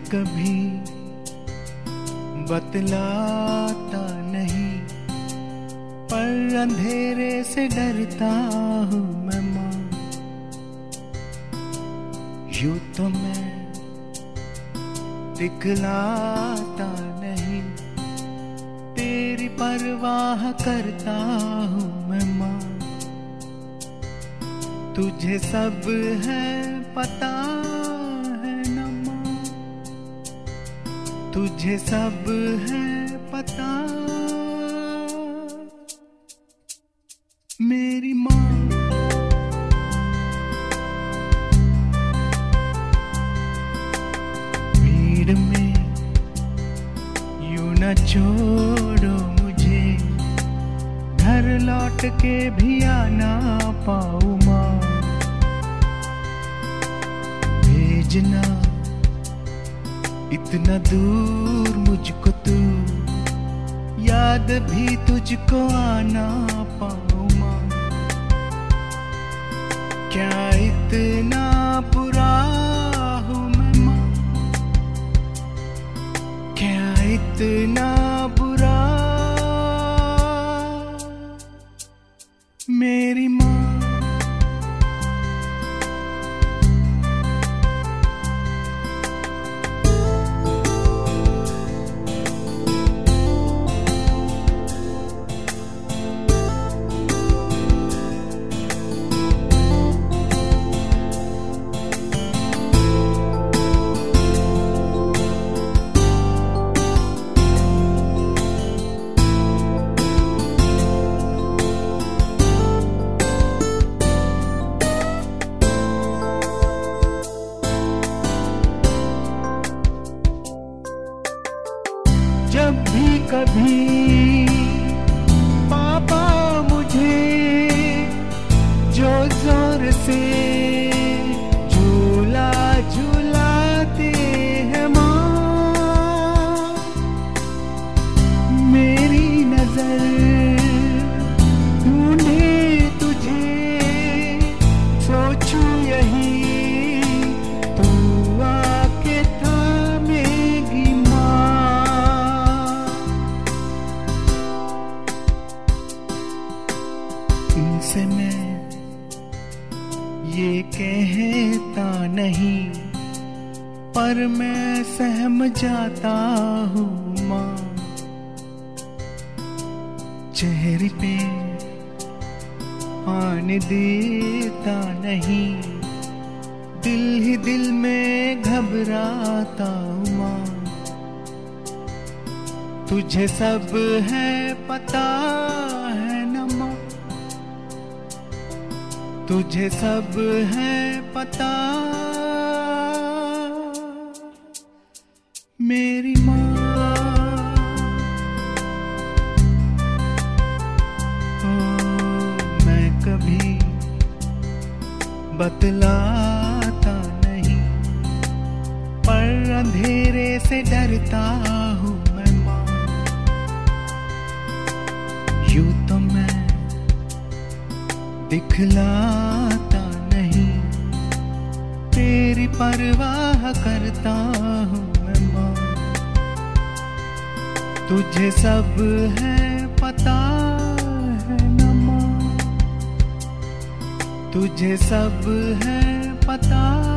कभी बतलाता नहीं, पर अंधेरे से डरता हूँ मैं माँ। यूं तो मैं दिखलाता नहीं, तेरी परवाह करता हूँ मैं माँ। तुझे सब है पता है न माँ, तुझे सब है पता मेरी माँ। भीड़ में यूं न छोड़ो मुझे, घर लौट के भी आना पाऊँ माँ। भेजना इतना दूर मुझको तू, याद भी तुझको आना पाऊँ माँ। क्या इतना बुरा हूँ मैं माँ, क्या इतना बुरा मेरी माँ। जब भी कभी पापा मुझे जो जोर से झूला झूलाते हैं माँ, मेरी नजर ढूंढे तुझे, सोचूं यही तू आके थामेगी माँ। तुमसे मैं ये कहता नहीं, पर मैं सहम जाता हूँ माँ। चेहरे पे आने देता नहीं, दिल ही दिल में घबराता हूँ माँ। तुझे सब है पता है न माँ, तुझे सब है पता मेरी माँ। ओ मैं कभी बतलाता नहीं, पर अंधेरे से डरता हूँ मैं माँ। यूं तो मैं दिखलाता नहीं, तेरी परवाह करता हूँ मैं माँ। तुझे सब है पता है न माँ, तुझे सब है पता